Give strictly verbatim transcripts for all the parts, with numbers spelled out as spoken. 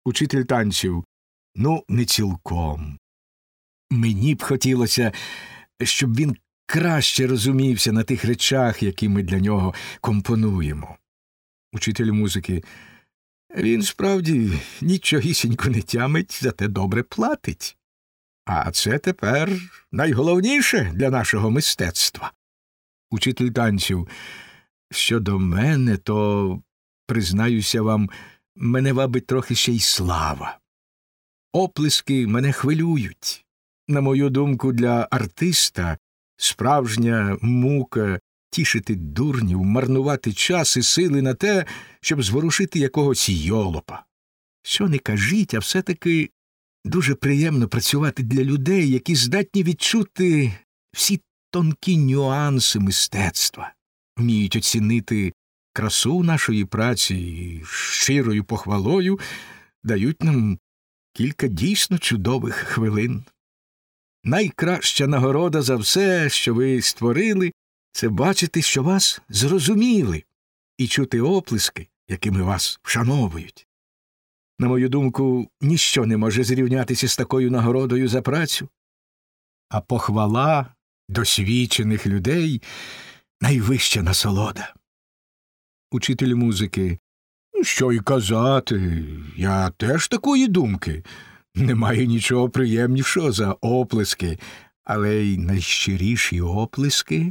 Учитель танців. Ну, не цілком. Мені б хотілося, щоб він краще розумівся на тих речах, які ми для нього компонуємо. Учитель музики. Він, справді, нічогісінько не тямить, зате добре платить. А це тепер найголовніше для нашого мистецтва. Учитель танців. Щодо мене, то, признаюся вам, мене вабить трохи ще й слава. Оплески мене хвилюють. На мою думку, для артиста справжня мука тішити дурнів, марнувати час і сили на те, щоб зворушити якогось йолопа. Що не кажіть, а все-таки дуже приємно працювати для людей, які здатні відчути всі тонкі нюанси мистецтва, вміють оцінити красу нашої праці і щирою похвалою дають нам кілька дійсно чудових хвилин. Найкраща нагорода за все, що ви створили, це бачити, що вас зрозуміли, і чути оплески, якими вас вшановують. На мою думку, ніщо не може зрівнятися з такою нагородою за працю, а похвала досвідчених людей – найвища насолода. Учитель музики. Що й казати, я теж такої думки. Немає нічого приємнішого за оплески, але й найщиріші оплески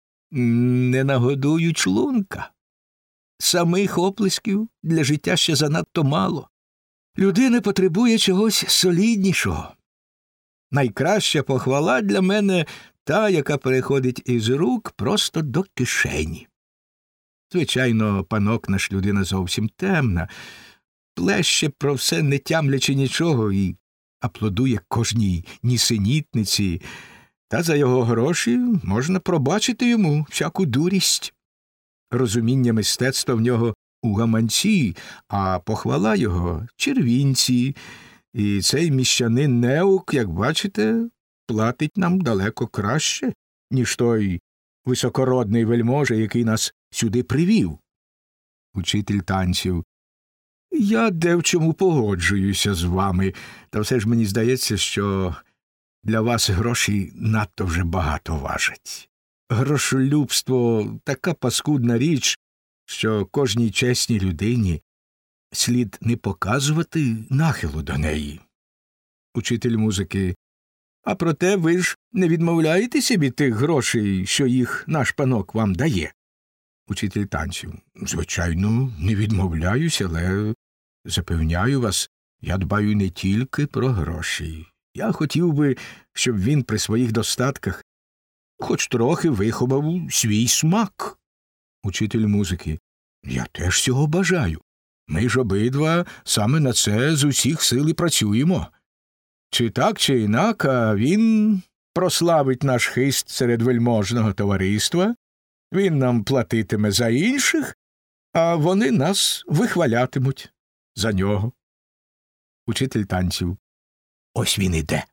не нагодують шлунка. Самих оплесків для життя ще занадто мало. Людина потребує чогось соліднішого. Найкраща похвала для мене та, яка переходить із рук просто до кишені. Звичайно, панок наш людина зовсім темна, плеще про все, не тямлячи нічого, і аплодує кожній нісенітниці, та за його гроші можна пробачити йому всяку дурість. Розуміння мистецтва в нього у гаманці, а похвала його – червінці, і цей міщанин Неук, як бачите, платить нам далеко краще, ніж той високородний вельможа, який нас сюди привів. Учитель танців. Я де в чому погоджуюся з вами, та все ж мені здається, що для вас гроші надто вже багато важать. Грошолюбство – така паскудна річ, що кожній чесній людині слід не показувати нахилу до неї. Учитель музики. А проте ви ж не відмовляєтеся від тих грошей, що їх наш панок вам дає? Учитель танців. Звичайно, не відмовляюся, але запевняю вас, я дбаю не тільки про гроші. Я хотів би, щоб він при своїх достатках хоч трохи виховав свій смак. Учитель музики. Я теж цього бажаю. Ми ж обидва саме на це з усіх сил і працюємо. Чи так, чи інак, а він прославить наш хист серед вельможного товариства, він нам платитиме за інших, а вони нас вихвалятимуть за нього. Учитель танців. Ось він іде.